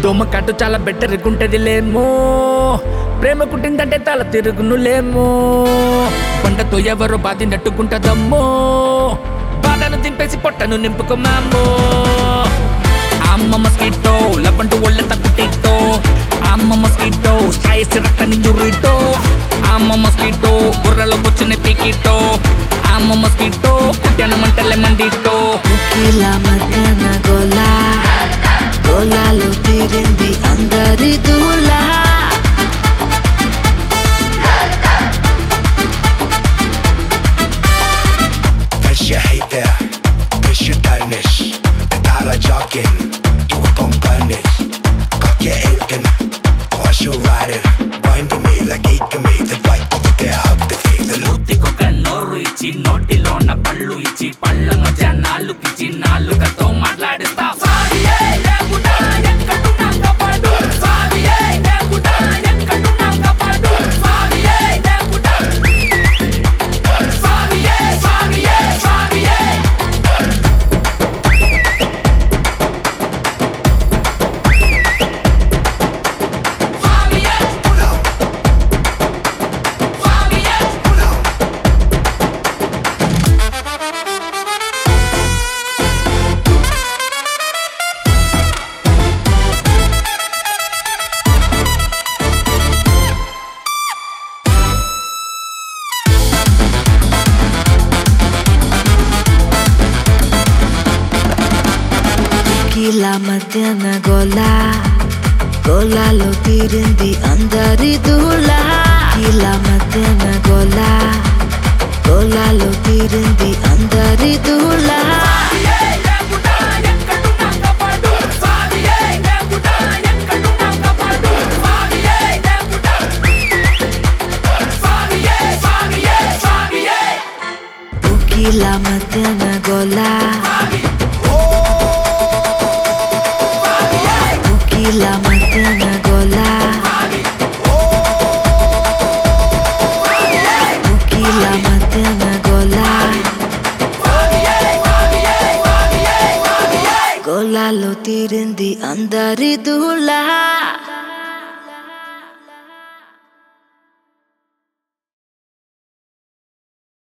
దోమ కట్టు చాలా బెటర్గుంటది లేమో ప్రేమ కుట్టిందంటే తల తిరుగునులేమో పంటతో ఎవరో బాధినట్టుకుంటదమ్మో బాధను దింపేసి పొట్టను నింపుకోమామో అమ్మ మస్కిటో లబంటు ఒళ్ళంత కుట్టితో అమ్మ మస్కిటో స్ట్రైస్ రక్కని జురిటో అమ్మ మస్కిటో బుర్రలో వచ్చిన పీకిటో అమ్మ మస్కిటో కుట్టిన మంటలే మండిటో ఇలా మధ్యాహ్న గోలాలో తీరింది అందరి దూలా Cause you hate there, cause you done this. The dollar jogging, you up on punish. Got you aching, cause you riding. Winding me like aching me. The bike over there, hug the thing. The loot. నోటికొక నోరు ఇచ్చి నోటిలోన పళ్ళు ఇచ్చి పళ్ళ మధ్య నాలుగిచ్చి నాలుగతో మాట్లాడిస్తా సావియే లేకుండా ఎక్కడున్నాక పడు సావియే లేకుండా ఎక్కడున్నాక పడు సావియే లేకుండా సావియే సావియే సావియే సావియే Pull out, సావియే pull out. ఇలా మధ్యాహ్న గోలాలో తీరింది అందరి దూలా ఇలా మధ్యాహ్న గోలాలో తీరింది అందరి దూలా ఇలా మధ్యాహ్న ఇలా మధ్యాహ్న ఇలా మధ్యాహ్న గోలాలో తీరింది అందరి దూలా